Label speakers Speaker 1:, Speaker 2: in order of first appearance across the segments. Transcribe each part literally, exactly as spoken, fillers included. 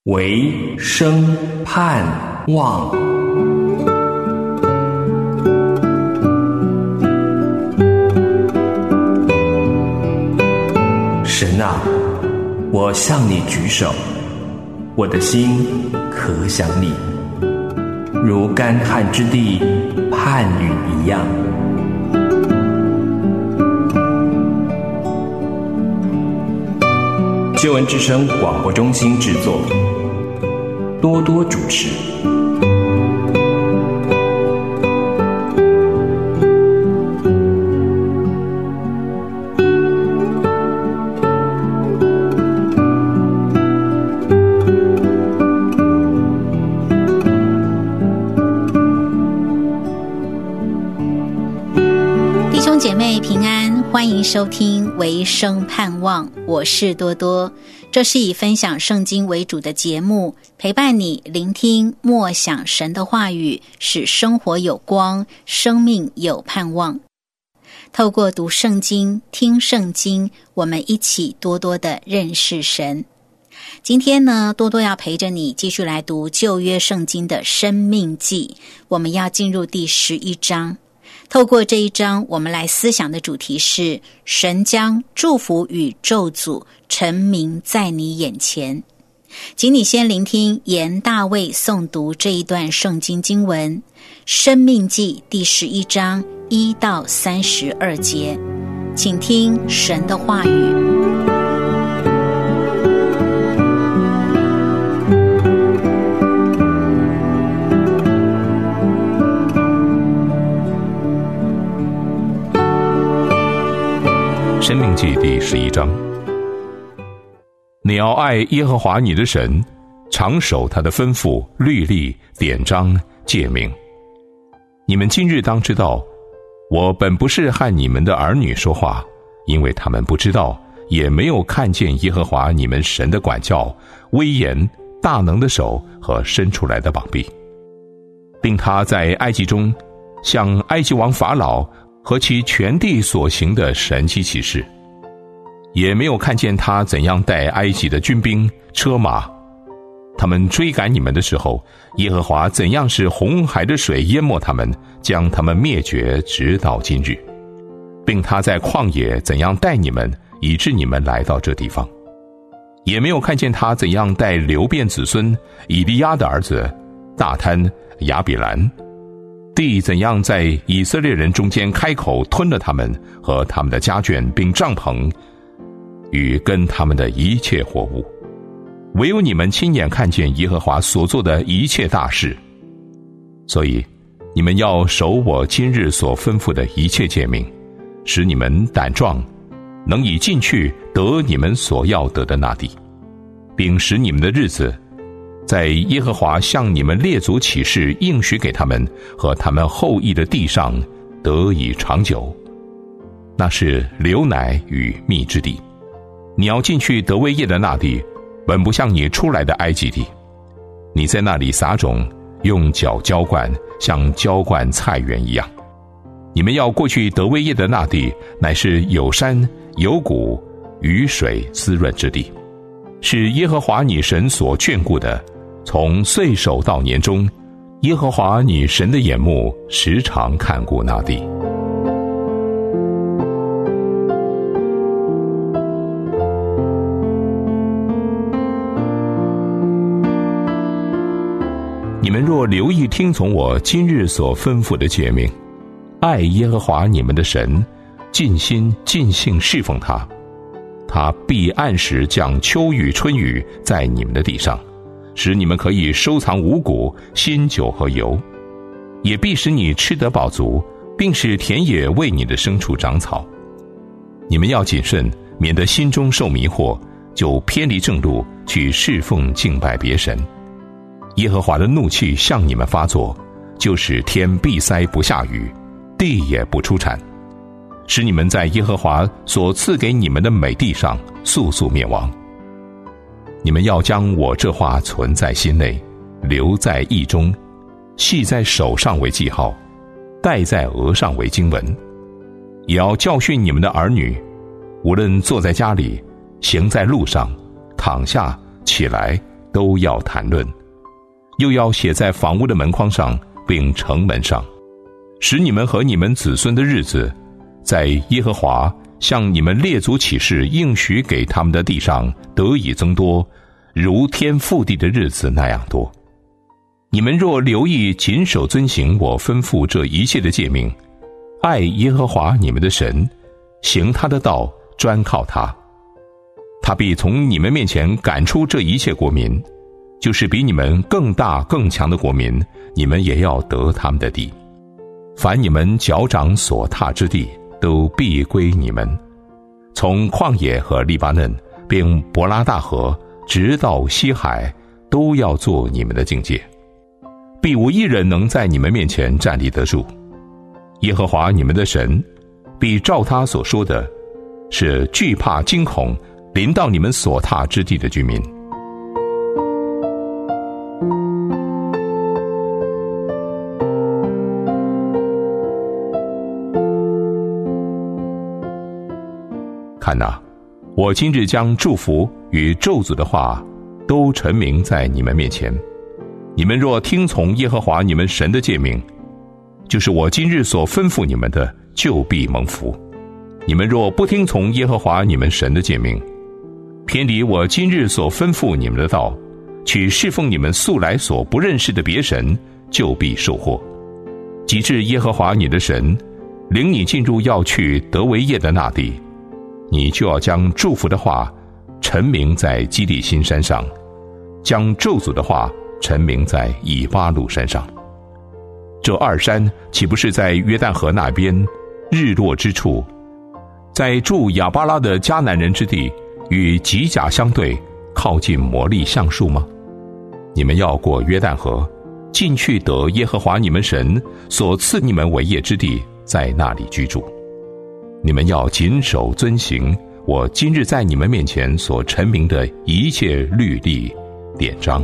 Speaker 1: 唯生盼望。神啊，我向你举手，我的心可想你，如干旱之地盼雨一样。救恩之声广播中心制作，多多主持。
Speaker 2: 弟兄姐妹平安，欢迎收听唯生盼望，我是多多。这是以分享圣经为主的节目，陪伴你聆听默想神的话语，使生活有光，生命有盼望。透过读圣经、听圣经，我们一起多多的认识神。今天呢，多多要陪着你继续来读旧约圣经的申命记，我们要进入第十一章。透过这一章，我们来思想的主题是神将祝福与咒诅陈明在你眼前。请你先聆听严大卫诵读这一段圣经经文，申命记第十一章一到三十二节，请听神的话语。
Speaker 3: 申命记第十一章，你要爱耶和华你的神，常守他的吩咐、律例、典章、诫命。你们今日当知道，我本不是和你们的儿女说话，因为他们不知道，也没有看见耶和华你们神的管教、威严、大能的手和伸出来的膀臂，并他在埃及中向埃及王法老和其全地所行的神迹奇事，也没有看见他怎样带埃及的军兵车马，他们追赶你们的时候，耶和华怎样使红海的水淹没他们，将他们灭绝，直到今日，并他在旷野怎样带你们，以致你们来到这地方，也没有看见他怎样带流便子孙以利亚的儿子大贪、亚比兰，地怎样在以色列人中间开口吞了他们和他们的家眷，并帐篷与跟他们的一切货物，唯有你们亲眼看见耶和华所做的一切大事。所以你们要守我今日所吩咐的一切诫命，使你们胆壮，能以进去得你们所要得的那地，并使你们的日子在耶和华向你们列祖起誓应许给他们和他们后裔的地上得以长久，那是流奶与蜜之地。你要进去得为业的那地，本不像你出来的埃及地，你在那里撒种，用脚浇灌，像浇灌菜园一样。你们要过去得为业的那地，乃是有山有谷，雨水滋润之地，是耶和华你神所眷顾的，从岁首到年终，耶和华你神的眼目时常看顾那地。你们若留意听从我今日所吩咐的诫命，爱耶和华你们的神，尽心尽性侍奉他，他必按时降秋雨春雨在你们的地上，使你们可以收藏五谷、新酒和油，也必使你吃得饱足，并使田野为你的牲畜长草。你们要谨慎，免得心中受迷惑，就偏离正路，去侍奉敬拜别神。耶和华的怒气向你们发作，就使天闭塞不下雨，地也不出产，使你们在耶和华所赐给你们的美地上速速灭亡。你们要将我这话存在心内，留在意中，系在手上为记号，戴在额上为经文，也要教训你们的儿女，无论坐在家里，行在路上，躺下起来， 都要谈论，又要写在房屋的门框上，并城门上，使你们和你们子孙的日子，在耶和华向你们列祖起誓应许给他们的地上得以增多，如天覆地的日子那样多。你们若留意谨守遵行我吩咐这一切的诫命，爱耶和华你们的神，行他的道，专靠他，他必从你们面前赶出这一切国民，就是比你们更大更强的国民，你们也要得他们的地。凡你们脚掌所踏之地，都必归你们，从旷野和利巴嫩，并伯拉大河，直到西海，都要做你们的境界。必无一人能在你们面前站立得住。耶和华你们的神必照他所说的，是惧怕惊恐临到你们所踏之地的居民。看哪，我今日将祝福与咒诅的话都陈明在你们面前。你们若听从耶和华你们神的诫命，就是我今日所吩咐你们的，就必蒙福。你们若不听从耶和华你们神的诫命，偏离我今日所吩咐你们的道，去侍奉你们素来所不认识的别神，就必受祸。及至耶和华你的神领你进入要去得为业的那地，你就要将祝福的话陈明在基利心山上，将咒诅的话陈明在以巴路山上。这二山岂不是在约旦河那边日落之处，在住亚巴拉的迦南人之地，与吉甲相对，靠近摩利橡树吗？你们要过约旦河，进去得耶和华你们神所赐你们为业之地，在那里居住。你们要谨守遵行我今日在你们面前所陈明的一切律例典章。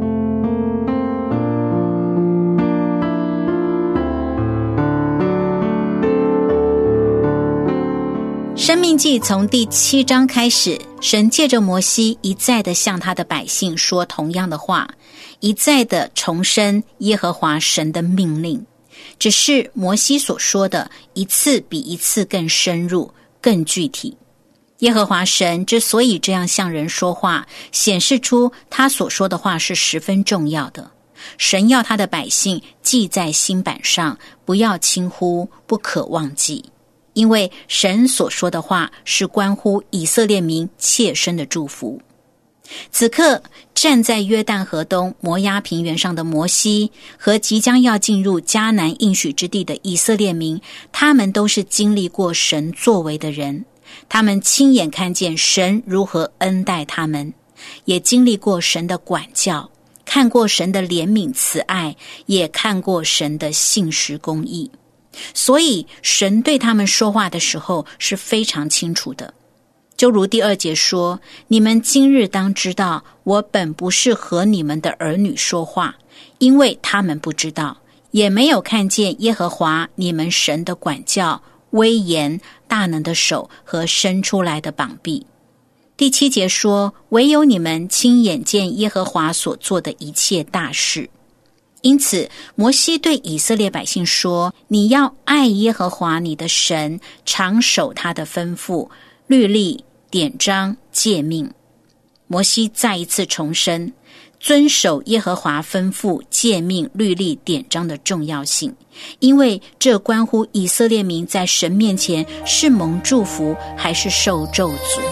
Speaker 2: 申命记从第七章开始，神借着摩西一再的向他的百姓说同样的话，一再的重申耶和华神的命令，只是摩西所说的一次比一次更深入更具体。耶和华神之所以这样向人说话，显示出他所说的话是十分重要的。神要他的百姓记在心版上，不要轻忽，不可忘记，因为神所说的话是关乎以色列民切身的祝福。此刻站在约旦河东摩押平原上的摩西和即将要进入迦南应许之地的以色列民，他们都是经历过神作为的人，他们亲眼看见神如何恩待他们，也经历过神的管教，看过神的怜悯慈爱，也看过神的信实公义。所以神对他们说话的时候是非常清楚的。就如第二节说，你们今日当知道，我本不是和你们的儿女说话，因为他们不知道，也没有看见耶和华你们神的管教、威严、大能的手和伸出来的膀臂。第七节说，唯有你们亲眼见耶和华所做的一切大事。因此摩西对以色列百姓说，你要爱耶和华你的神，常守他的吩咐、律例、典章、诫命。摩西再一次重申遵守耶和华吩咐、诫命、律例、典章的重要性，因为这关乎以色列民在神面前是蒙祝福还是受咒诅。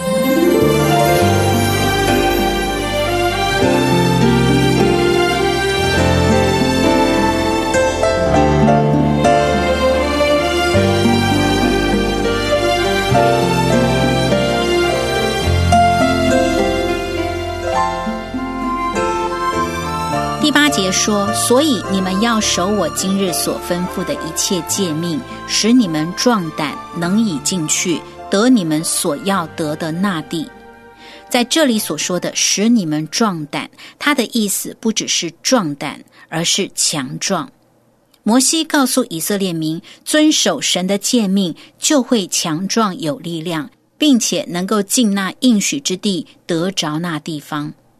Speaker 2: 第八节说，所以你们要守我今日所吩咐的一切诫命，使你们壮胆，能以进去，得你们所要得的那地。在这里所说的使你们壮胆，它的意思不只是壮胆，而是强壮。摩西告诉以色列民，遵守神的诫命就会强壮有力量，并且能够进那应许之地，得着那地方。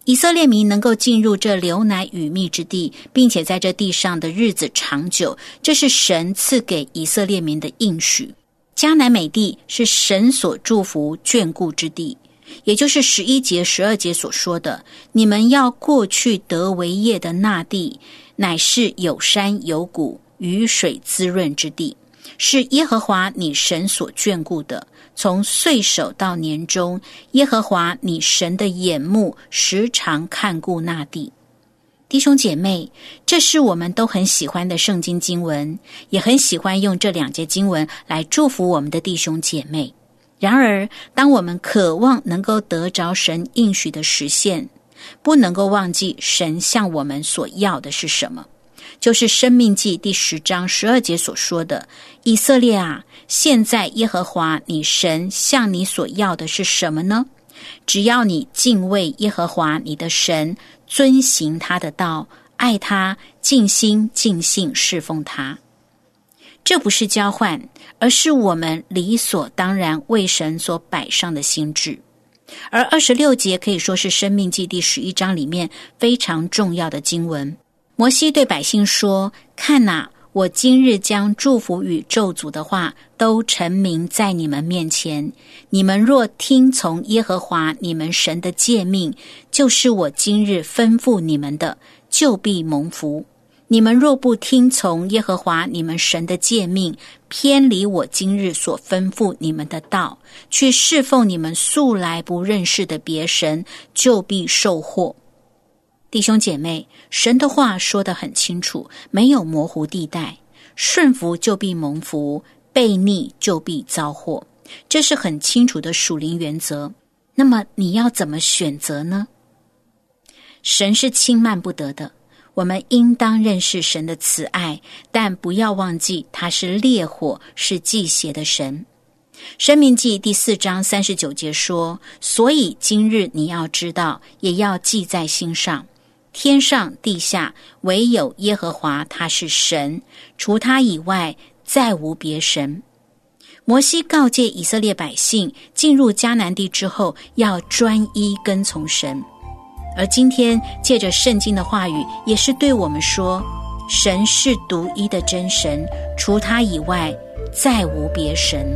Speaker 2: 以色列民能够进入这流奶与蜜之地，并且在这地上的日子长久，这是神赐给以色列民的应许。迦南美地是神所祝福眷顾之地，也就是十一节十二节所说的，你们要过去得为业的那地，乃是有山有谷，雨水滋润之地，是耶和华你神所眷顾的。从岁首到年终，耶和华你神的眼目时常看顾那地。弟兄姐妹，这是我们都很喜欢的圣经经文，也很喜欢用这两节经文来祝福我们的弟兄姐妹。然而，当我们渴望能够得着神应许的实现，不能够忘记神向我们所要的是什么，就是申命记第十章十二节所说的，以色列啊，现在耶和华你神向你所要的是什么呢？只要你敬畏耶和华你的神，遵行他的道，爱他，尽心尽性侍奉他。这不是交换，而是我们理所当然为神所摆上的心志。而二十六节可以说是申命记第十一章里面非常重要的经文。摩西对百姓说，看哪，我今日将祝福与咒诅的话都陈明在你们面前，你们若听从耶和华你们神的诫命，就是我今日吩咐你们的，就必蒙福。你们若不听从耶和华你们神的诫命，偏离我今日所吩咐你们的道，去侍奉你们素来不认识的别神，就必受祸。弟兄姐妹，神的话说得很清楚，没有模糊地带，顺服就必蒙福，悖逆就必遭祸，这是很清楚的属灵原则。那么你要怎么选择呢？神是轻慢不得的，我们应当认识神的慈爱，但不要忘记他是烈火，是忌邪的神。申命记第四章三十九节说，所以今日你要知道，也要记在心上，天上地下唯有耶和华他是神，除他以外再无别神。摩西告诫以色列百姓，进入迦南地之后要专一跟从神。而今天借着圣经的话语，也是对我们说，神是独一的真神，除他以外再无别神。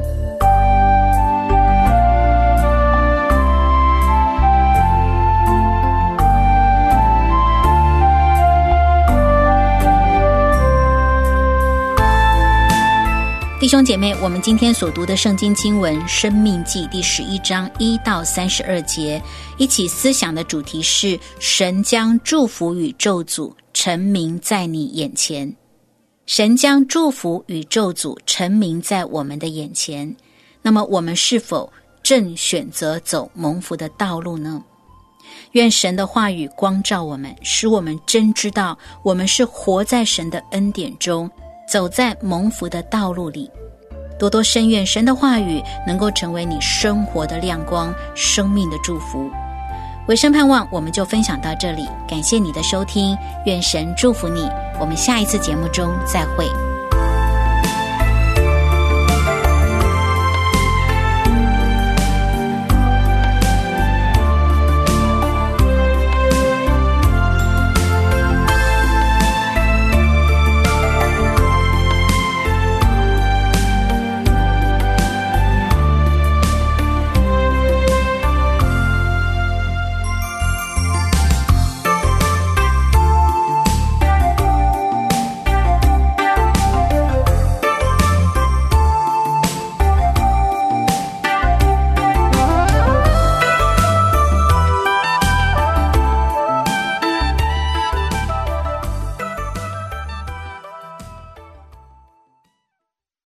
Speaker 2: 弟兄姐妹，我们今天所读的圣经经文《申命记》第十一章一到三十二节，一起思想的主题是神将祝福与咒诅陈明在你眼前。神将祝福与咒诅陈明在我们的眼前，那么我们是否正选择走蒙福的道路呢？愿神的话语光照我们，使我们真知道我们是活在神的恩典中，走在蒙福的道路里。多多深愿神的话语能够成为你生活的亮光，生命的祝福。尾声盼望我们就分享到这里，感谢你的收听，愿神祝福你，我们下一次节目中再会。